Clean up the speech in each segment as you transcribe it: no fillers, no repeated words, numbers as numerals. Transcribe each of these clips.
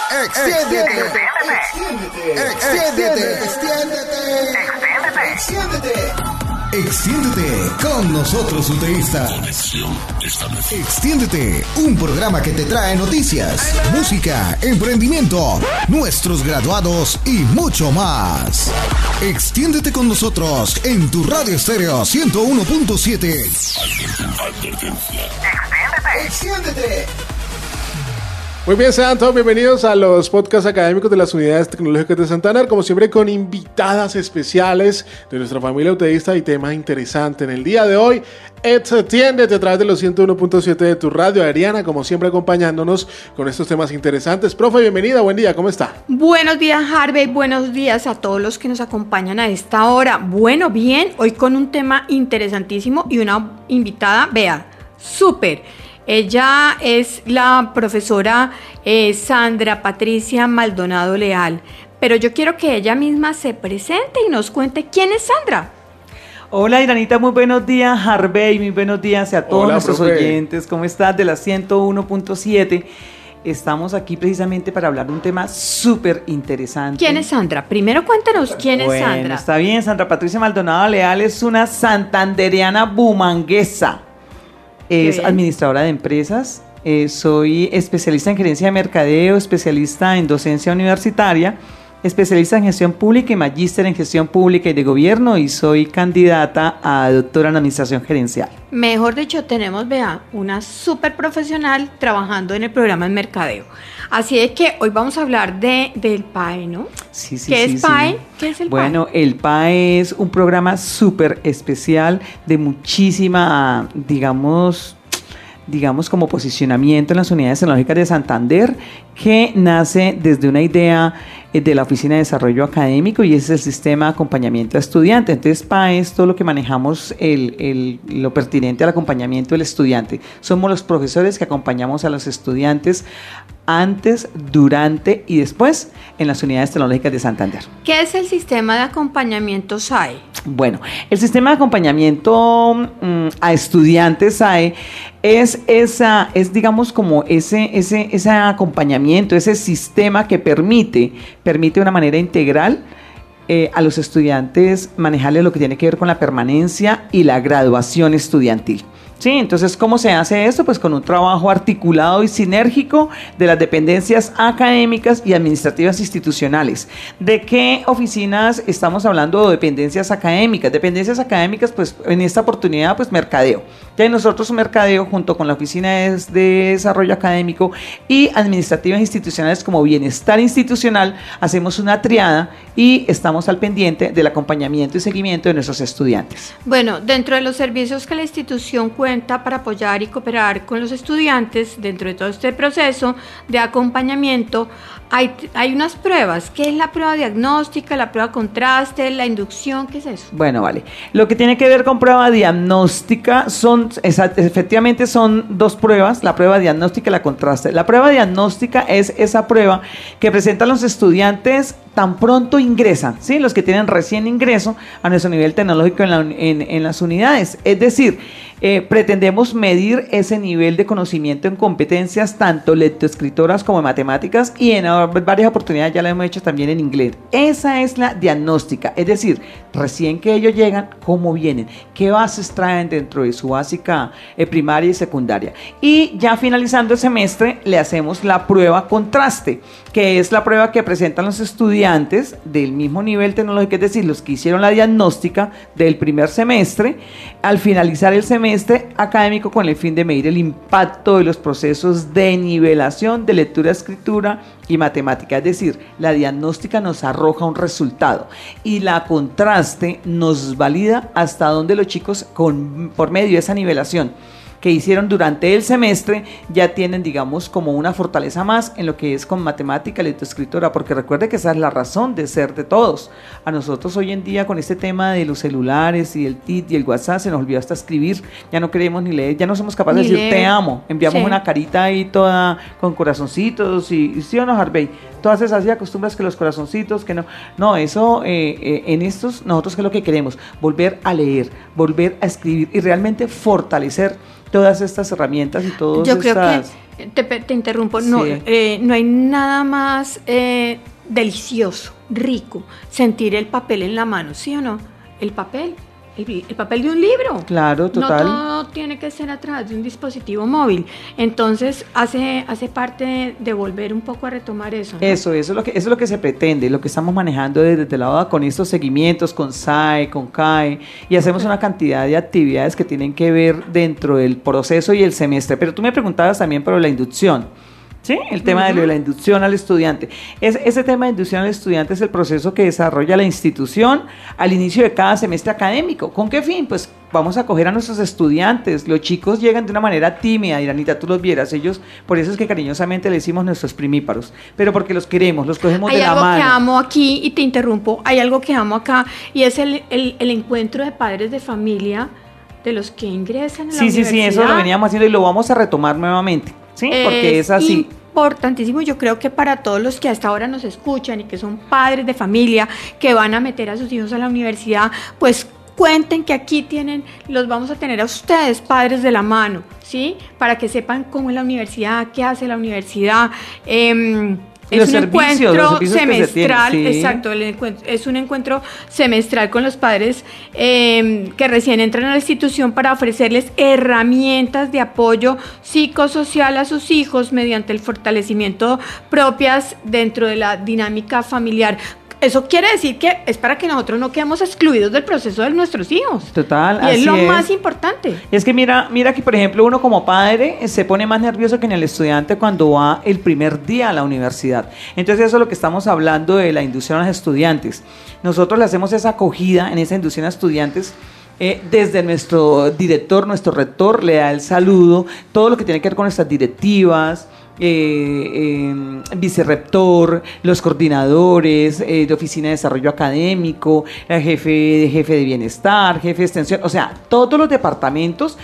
Extiéndete con nosotros, UTEísta. Extiéndete, un programa que te trae noticias, música, emprendimiento, nuestros graduados y mucho más. Extiéndete con nosotros en tu radio estéreo 101.7. Extiéndete. Muy bien, sean todos bienvenidos a los podcasts académicos de las unidades tecnológicas de Santander, como siempre con invitadas especiales de nuestra familia uteísta y temas interesantes. En el día de hoy, extiéndete a través de los 101.7 de tu radio. Adriana, como siempre, acompañándonos con estos temas interesantes. Profe, bienvenida, buen día, ¿cómo está? Buenos días, Harvey, buenos días a todos los que nos acompañan a esta hora. Bueno, bien, hoy con un tema interesantísimo y una invitada, vea, súper. Ella es la profesora Sandra Patricia Maldonado Leal, pero yo quiero que ella misma se presente y nos cuente quién es Sandra. Hola, Iranita, muy buenos días, Harvey, muy buenos días a todos nuestros oyentes. ¿Cómo estás? De la 101.7. Estamos aquí precisamente para hablar de un tema súper interesante. ¿Quién es Sandra? Primero cuéntanos quién es Sandra. Bueno, está bien, Sandra Patricia Maldonado Leal es una santandereana bumanguesa. Es administradora de empresas, soy especialista en gerencia de mercadeo, especialista en docencia universitaria, especialista en gestión pública y magíster en gestión pública y de gobierno, y soy candidata a doctora en administración gerencial. Mejor dicho, tenemos, vea, una súper profesional trabajando en el programa de mercadeo. Así es que hoy vamos a hablar del PAE, ¿no? Sí. ¿Qué es PAE? ¿Qué es el PAE? Bueno, el PAE es un programa súper especial de muchísima, digamos como posicionamiento en las unidades tecnológicas de Santander, que nace desde una idea de la Oficina de Desarrollo Académico, y ese es el sistema de acompañamiento a estudiante. Entonces, PAE es todo lo que manejamos, lo pertinente al acompañamiento del estudiante. Somos los profesores que acompañamos a los estudiantes antes, durante y después en las unidades tecnológicas de Santander. ¿Qué es el sistema de acompañamiento SAE? Bueno, el sistema de acompañamiento a estudiantes SAE es digamos como ese acompañamiento, ese sistema que permite de una manera integral a los estudiantes manejarles lo que tiene que ver con la permanencia y la graduación estudiantil. Sí, entonces, ¿cómo se hace esto? Pues con un trabajo articulado y sinérgico de las dependencias académicas y administrativas institucionales. ¿De qué oficinas estamos hablando? Dependencias académicas. Dependencias académicas, pues en esta oportunidad, pues mercadeo. Ya nosotros mercadeo junto con la Oficina de Desarrollo Académico y administrativas institucionales como bienestar institucional, hacemos una triada y estamos al pendiente del acompañamiento y seguimiento de nuestros estudiantes. Bueno, dentro de los servicios que la institución cuenta para apoyar y cooperar con los estudiantes dentro de todo este proceso de acompañamiento, hay unas pruebas. ¿Qué es la prueba diagnóstica, la prueba contraste, la inducción? ¿Qué es eso? Bueno, vale. Lo que tiene que ver con prueba diagnóstica efectivamente son dos pruebas, la prueba diagnóstica y la contraste. La prueba diagnóstica es esa prueba que presentan los estudiantes tan pronto ingresan, ¿sí? Los que tienen recién ingreso a nuestro nivel tecnológico en las unidades. Es decir, pretendemos medir ese nivel de conocimiento en competencias tanto lectoescritoras como en matemáticas, y en varias oportunidades ya lo hemos hecho también en inglés. Esa es la diagnóstica, es decir, recién que ellos llegan, ¿cómo vienen? ¿Qué bases traen dentro de su básica primaria y secundaria? Y ya finalizando el semestre le hacemos la prueba contraste, que es la prueba que presentan los estudiantes del mismo nivel tecnológico, es decir, los que hicieron la diagnóstica del primer semestre, al finalizar el semestre académico, con el fin de medir el impacto de los procesos de nivelación de lectura, escritura y matemática. Es decir, la diagnóstica nos arroja un resultado y la contraste nos valida hasta dónde los chicos, por medio de esa nivelación que hicieron durante el semestre, ya tienen, digamos, como una fortaleza más en lo que es con matemática, lectoescritura, porque recuerde que esa es la razón de ser de todos. A nosotros hoy en día, con este tema de los celulares y el TIT y el WhatsApp, se nos olvidó hasta escribir, ya no queremos ni leer, ya no somos capaces de decir te amo, enviamos una carita ahí toda con corazoncitos y ¿sí o no, Harvey? Todas esas ya acostumbras que los corazoncitos, que no, eso en estos, nosotros, ¿qué es lo que queremos? Volver a leer, volver a escribir y realmente fortalecer todas estas herramientas y todas Yo creo estas... que, te interrumpo, Sí. no hay nada más delicioso, rico, sentir el papel en la mano, ¿sí o no? El papel de un libro. Claro, total. No todo tiene que ser a través de un dispositivo móvil. Entonces hace parte de volver un poco a retomar eso, ¿no? Eso es lo que se pretende, lo que estamos manejando desde el lado con estos seguimientos, con SAE, con CAE, y hacemos una cantidad de actividades que tienen que ver dentro del proceso y el semestre. Pero tú me preguntabas también por la inducción. ¿Sí? El tema de la inducción al estudiante. Ese tema de inducción al estudiante es el proceso que desarrolla la institución al inicio de cada semestre académico. ¿Con qué fin? Pues vamos a acoger a nuestros estudiantes. Los chicos llegan de una manera tímida, Iranita, tú los vieras. Ellos, por eso es que cariñosamente le decimos nuestros primíparos. Pero porque los queremos, los cogemos de la mano. Hay algo que amo aquí, y te interrumpo, hay algo que amo acá, y es el encuentro de padres de familia de los que ingresan a la universidad. Sí, eso lo veníamos haciendo y lo vamos a retomar nuevamente. Sí, porque es así. Importantísimo, yo creo que para todos los que hasta ahora nos escuchan y que son padres de familia que van a meter a sus hijos a la universidad, pues cuenten que aquí los vamos a tener a ustedes, padres de la mano, ¿sí? Para que sepan cómo es la universidad, qué hace la universidad. Es un encuentro semestral, sí. Exacto, es un encuentro semestral con los padres que recién entran a la institución para ofrecerles herramientas de apoyo psicosocial a sus hijos mediante el fortalecimiento propias dentro de la dinámica familiar. Eso quiere decir que es para que nosotros no quedemos excluidos del proceso de nuestros hijos. Total, y así es lo más importante. Es que mira que, por ejemplo, uno como padre se pone más nervioso que en el estudiante cuando va el primer día a la universidad. Entonces eso es lo que estamos hablando de la inducción a los estudiantes. Nosotros le hacemos esa acogida en esa inducción a estudiantes. Desde nuestro director, nuestro rector, le da el saludo, todo lo que tiene que ver con nuestras directivas, vicerrector, los coordinadores de oficina de desarrollo académico, el jefe de bienestar, jefe de extensión, o sea, todos los departamentos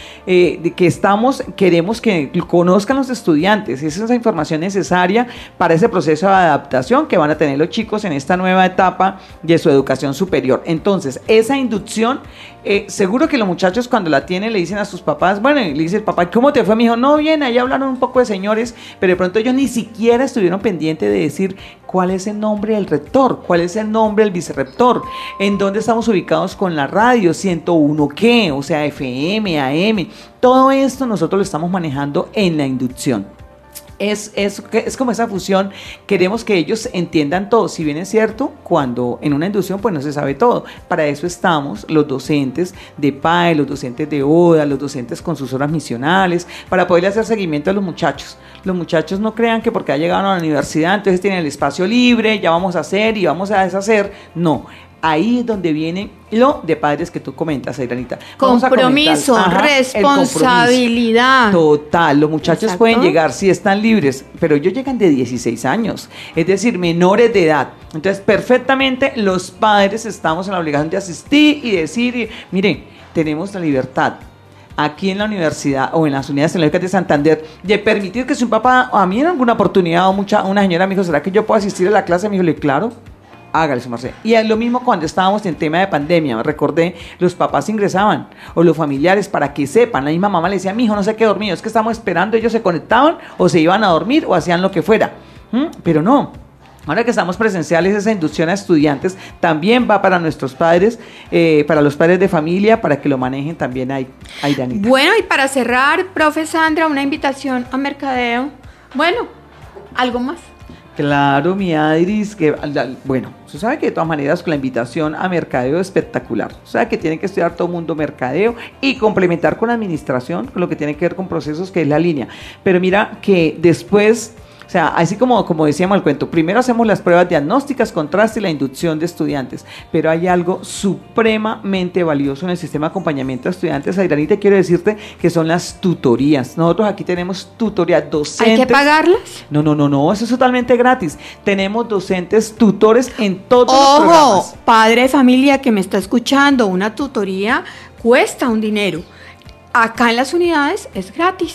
queremos que conozcan los estudiantes. Esa es la información necesaria para ese proceso de adaptación que van a tener los chicos en esta nueva etapa de su educación superior. Entonces, esa inducción, seguro que los muchachos cuando la tienen le dicen a sus papás, bueno, le dice el papá, ¿cómo te fue, mijo? No, bien, ahí hablaron un poco de señores, pero de pronto ellos ni siquiera estuvieron pendientes de decir cuál es el nombre del rector, cuál es el nombre del vicerrector, en dónde estamos ubicados con la radio, 101 qué, o sea, FM, AM, todo esto nosotros lo estamos manejando en la inducción. Es como esa fusión, queremos que ellos entiendan todo, si bien es cierto, cuando en una inducción pues no se sabe todo, para eso estamos los docentes de PAE, los docentes de ODA, los docentes con sus horas misionales, para poderle hacer seguimiento a los muchachos. Los muchachos no crean que porque ha llegado a la universidad entonces tienen el espacio libre, ya vamos a hacer y vamos a deshacer, no. Ahí es donde viene lo de padres que tú comentas, Iranita. Compromiso, responsabilidad. Total, los muchachos Exacto. pueden llegar, sí están libres, pero ellos llegan de 16 años, es decir, menores de edad. Entonces, perfectamente los padres estamos en la obligación de asistir y decir, miren, tenemos la libertad aquí en la universidad o en las unidades tecnológicas de Santander de permitir que si un papá, a mí en alguna oportunidad o una señora me dijo, ¿será que yo puedo asistir a la clase? Me dijo, claro. Hágale su merced. Y es lo mismo cuando estábamos en tema de pandemia, me recordé, los papás ingresaban, o los familiares, para que sepan, la misma mamá le decía, mi hijo no se quede dormido, es que estamos esperando, ellos se conectaban, o se iban a dormir, o hacían lo que fuera, pero no. Ahora que estamos presenciales, esa inducción a estudiantes también va para nuestros padres, para los padres de familia, para que lo manejen también ahí, Danita. Bueno, y para cerrar, profe Sandra, una invitación a mercadeo. Bueno, algo más. Claro, mi Adris, que bueno, usted sabe que de todas maneras con la invitación a mercadeo es espectacular. O sea que tiene que estudiar todo el mundo mercadeo y complementar con administración, con lo que tiene que ver con procesos, que es la línea. Pero mira que después, o sea, así como decíamos el cuento, primero hacemos las pruebas diagnósticas, contraste y la inducción de estudiantes, pero hay algo supremamente valioso en el sistema de acompañamiento a estudiantes. Airanita, quiero decirte que son las tutorías. Nosotros aquí tenemos tutorías docentes. ¿Hay que pagarlas? No, eso es totalmente gratis. Tenemos docentes tutores en todos los Ojo, programas. padre de familia que me está escuchando, una tutoría cuesta un dinero. Acá en las unidades es gratis.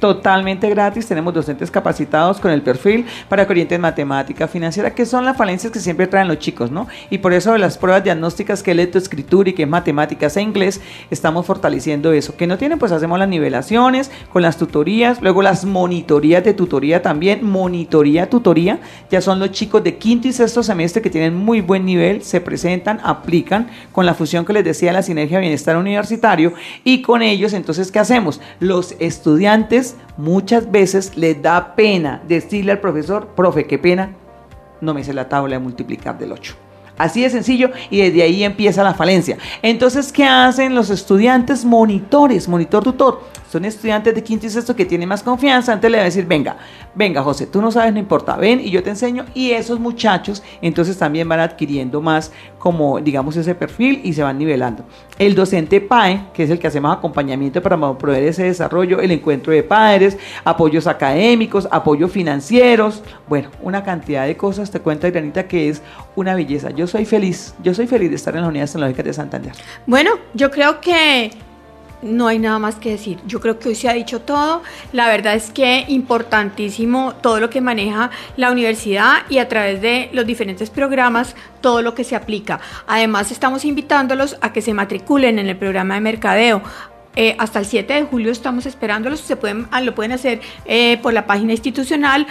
totalmente gratis. Tenemos docentes capacitados con el perfil para que orienten matemática, financiera, que son las falencias que siempre traen los chicos, ¿no? Y por eso las pruebas diagnósticas que es lectoescritura y que es matemáticas e inglés, estamos fortaleciendo eso. Que no tienen, pues hacemos las nivelaciones con las tutorías, luego las monitorías de tutoría también, monitoría, tutoría, ya son los chicos de quinto y sexto semestre que tienen muy buen nivel, se presentan, aplican con la fusión que les decía, la sinergia bienestar universitario, y con ellos, entonces, ¿qué hacemos? Los estudiantes muchas veces les da pena decirle al profesor, profe, qué pena, no me sé la tabla de multiplicar del 8. Así de sencillo, y desde ahí empieza la falencia. Entonces, ¿qué hacen los estudiantes monitores, monitor tutor? Son estudiantes de quinto y sexto que tienen más confianza. Antes le va a decir, venga José, tú no sabes, no importa, ven y yo te enseño. Y esos muchachos entonces también van adquiriendo más como, digamos, ese perfil y se van nivelando. El docente PAE, que es el que hacemos acompañamiento para promover ese desarrollo, el encuentro de padres, apoyos académicos, apoyos financieros, bueno, una cantidad de cosas, te cuento, Adrianita, que es una belleza. Yo soy feliz de estar en las unidades tecnológicas de Santander. Bueno, yo creo que no hay nada más que decir. Yo creo que hoy se ha dicho todo. La verdad es que importantísimo todo lo que maneja la universidad y a través de los diferentes programas, todo lo que se aplica. Además, estamos invitándolos a que se matriculen en el programa de mercadeo. Hasta el 7 de julio estamos esperándolos. Lo pueden hacer por la página institucional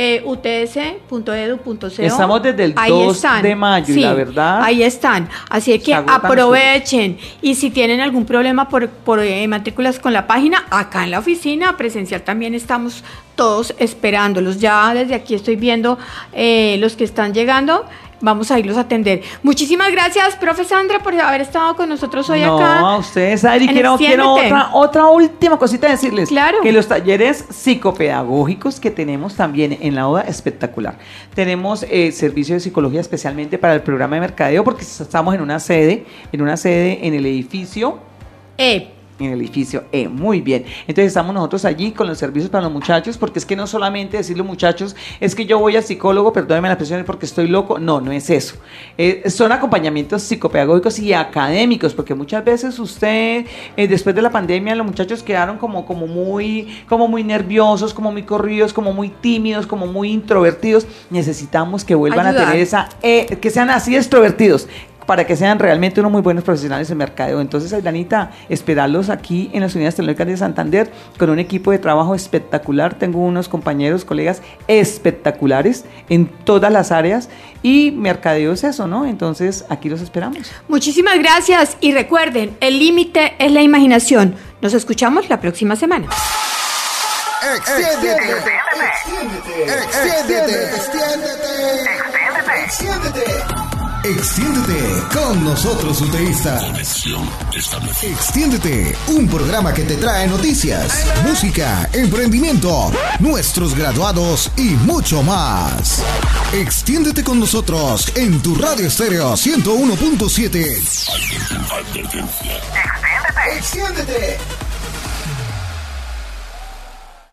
uts.edu.co. Estamos desde el 2 de mayo, sí, y la verdad, ahí están. Así que aprovechen. Y si tienen algún problema por matrículas con la página, acá en la oficina presencial también estamos todos esperándolos. Ya desde aquí estoy viendo los que están llegando. Vamos a irlos a atender. Muchísimas gracias, profe Sandra, por haber estado con nosotros hoy acá. No, a ustedes, Adri, quiero otra última cosita decirles. Claro. Que los talleres psicopedagógicos que tenemos también en la ODA, espectacular. Tenemos servicio de psicología especialmente para el programa de mercadeo, porque estamos en una sede en el edificio en el edificio muy bien. Entonces estamos nosotros allí con los servicios para los muchachos, porque es que no solamente decirle muchachos, es que yo voy al psicólogo, perdónenme la expresión, porque estoy loco. No es eso. Son acompañamientos psicopedagógicos y académicos, porque muchas veces usted, después de la pandemia, los muchachos quedaron como muy nerviosos, como muy corridos, como muy tímidos, como muy introvertidos. Necesitamos que vuelvan a tener que sean así extrovertidos, para que sean realmente unos muy buenos profesionales en mercadeo. Entonces, Aidanita, esperarlos aquí en las unidades tecnológicas de Santander con un equipo de trabajo espectacular. Tengo unos compañeros, colegas espectaculares en todas las áreas, y mercadeo es eso, ¿no? Entonces, aquí los esperamos. Muchísimas gracias, y recuerden, el límite es la imaginación. Nos escuchamos la próxima semana. Extiéndete con nosotros, UTEísta. Extiéndete, un programa que te trae noticias, música, emprendimiento, nuestros graduados y mucho más. Extiéndete con nosotros en tu radio estéreo 101.7. Extiéndete.